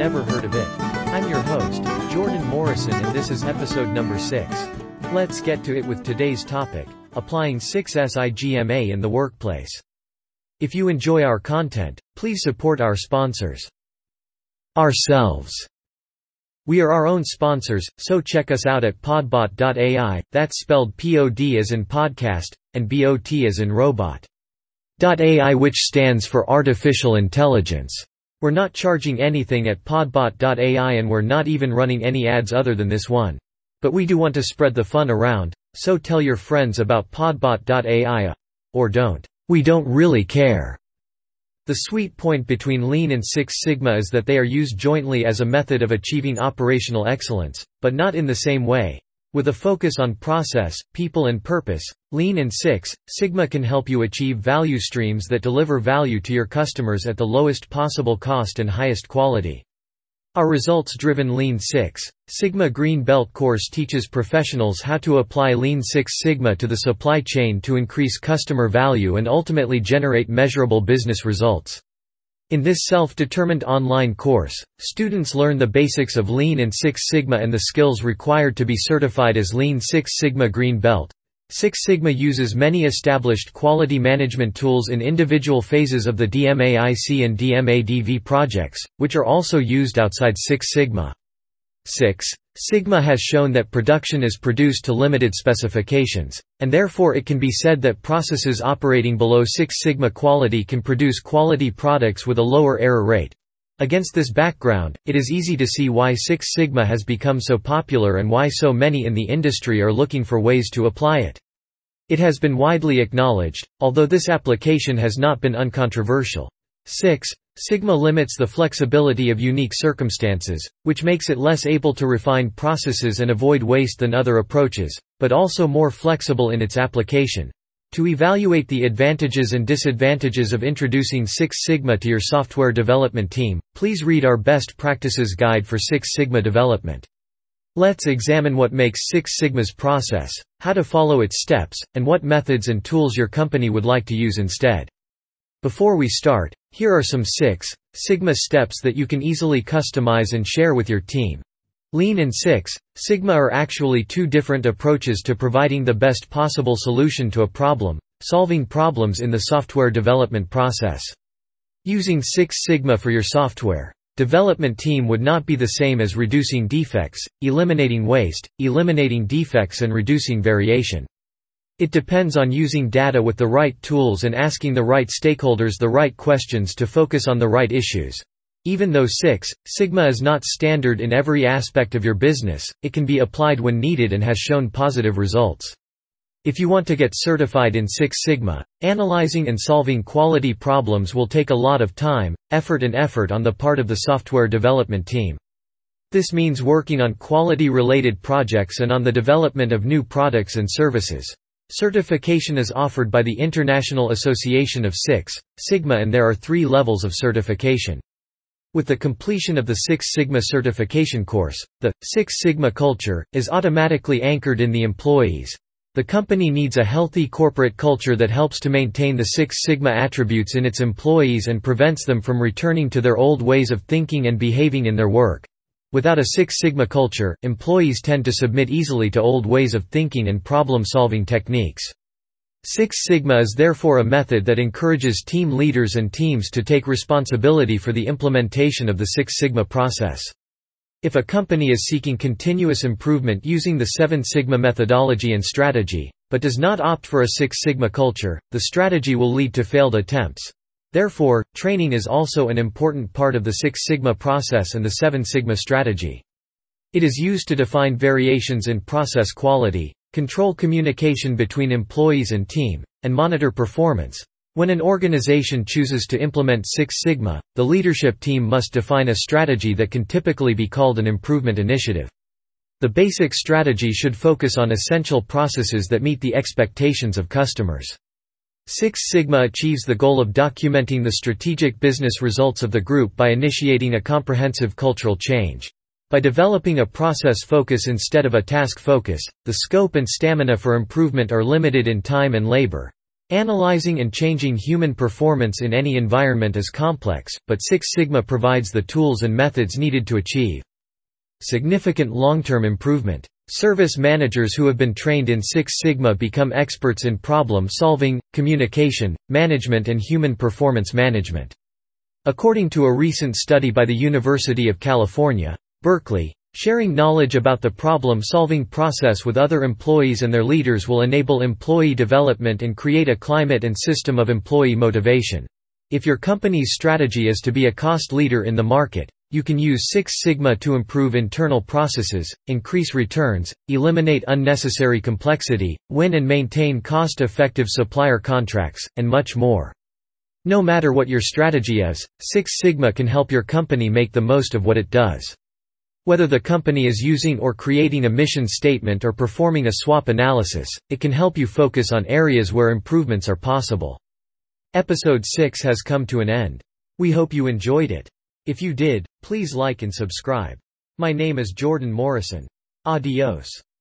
never heard of it. I'm your host, Jordan Morrison, and this is episode number 6. Let's get to it with today's topic, applying 6 Sigma in the workplace. If you enjoy our content, please support our sponsors. Ourselves. We are our own sponsors, so check us out at podbot.ai, that's spelled P-O-D as in podcast, and B-O-T as in robot. .ai, which stands for Artificial Intelligence. We're not charging anything at podbot.ai, and we're not even running any ads other than this one. But we do want to spread the fun around, so tell your friends about podbot.ai. Or don't. We don't really care. The sweet point between Lean and Six Sigma is that they are used jointly as a method of achieving operational excellence, but not in the same way. With a focus on process, people and purpose, Lean and Six Sigma can help you achieve value streams that deliver value to your customers at the lowest possible cost and highest quality. Our results-driven Lean Six Sigma Green Belt course teaches professionals how to apply Lean Six Sigma to the supply chain to increase customer value and ultimately generate measurable business results. In this self-determined online course, students learn the basics of Lean and Six Sigma and the skills required to be certified as Lean Six Sigma Green Belt. Six Sigma uses many established quality management tools in individual phases of the DMAIC and DMADV projects, which are also used outside Six Sigma. Six Sigma has shown that production is produced to limited specifications, and therefore it can be said that processes operating below Six Sigma quality can produce quality products with a lower error rate. Against this background, it is easy to see why Six Sigma has become so popular and why so many in the industry are looking for ways to apply it. It has been widely acknowledged, although this application has not been uncontroversial. Six Sigma limits the flexibility of unique circumstances, which makes it less able to refine processes and avoid waste than other approaches, but also more flexible in its application. To evaluate the advantages and disadvantages of introducing Six Sigma to your software development team, please read our Best Practices Guide for Six Sigma development. Let's examine what makes Six Sigma's process, how to follow its steps, and what methods and tools your company would like to use instead. Before we start, here are some Six Sigma steps that you can easily customize and share with your team. Lean and Six Sigma are actually two different approaches to providing the best possible solution to a problem, solving problems in the software development process. Using Six Sigma for your software development team would not be the same as reducing defects, eliminating waste, eliminating defects and reducing variation. It depends on using data with the right tools and asking the right stakeholders the right questions to focus on the right issues. Even though Six Sigma is not standard in every aspect of your business, it can be applied when needed and has shown positive results. If you want to get certified in Six Sigma, analyzing and solving quality problems will take a lot of time, effort on the part of the software development team. This means working on quality-related projects and on the development of new products and services. Certification is offered by the International Association of Six Sigma, and there are 3 levels of certification. With the completion of the Six Sigma certification course, the Six Sigma culture is automatically anchored in the employees. The company needs a healthy corporate culture that helps to maintain the Six Sigma attributes in its employees and prevents them from returning to their old ways of thinking and behaving in their work. Without a Six Sigma culture, employees tend to submit easily to old ways of thinking and problem-solving techniques. Six Sigma is therefore a method that encourages team leaders and teams to take responsibility for the implementation of the Six Sigma process. If a company is seeking continuous improvement using the Seven Sigma methodology and strategy, but does not opt for a Six Sigma culture, the strategy will lead to failed attempts. Therefore, training is also an important part of the Six Sigma process and the Seven Sigma strategy. It is used to define variations in process quality, control communication between employees and team, and monitor performance. When an organization chooses to implement Six Sigma, the leadership team must define a strategy that can typically be called an improvement initiative. The basic strategy should focus on essential processes that meet the expectations of customers. Six Sigma achieves the goal of documenting the strategic business results of the group by initiating a comprehensive cultural change. By developing a process focus instead of a task focus, the scope and stamina for improvement are limited in time and labor. Analyzing and changing human performance in any environment is complex, but Six Sigma provides the tools and methods needed to achieve significant long-term improvement. Service managers who have been trained in Six Sigma become experts in problem-solving, communication, management and human performance management. According to a recent study by the University of California, Berkeley, sharing knowledge about the problem-solving process with other employees and their leaders will enable employee development and create a climate and system of employee motivation. If your company's strategy is to be a cost leader in the market, you can use Six Sigma to improve internal processes, increase returns, eliminate unnecessary complexity, win and maintain cost-effective supplier contracts, and much more. No matter what your strategy is, Six Sigma can help your company make the most of what it does. Whether the company is using or creating a mission statement or performing a SWOT analysis, it can help you focus on areas where improvements are possible. Episode 6 has come to an end. We hope you enjoyed it. If you did, please like and subscribe. My name is Jordan Morrison. Adios.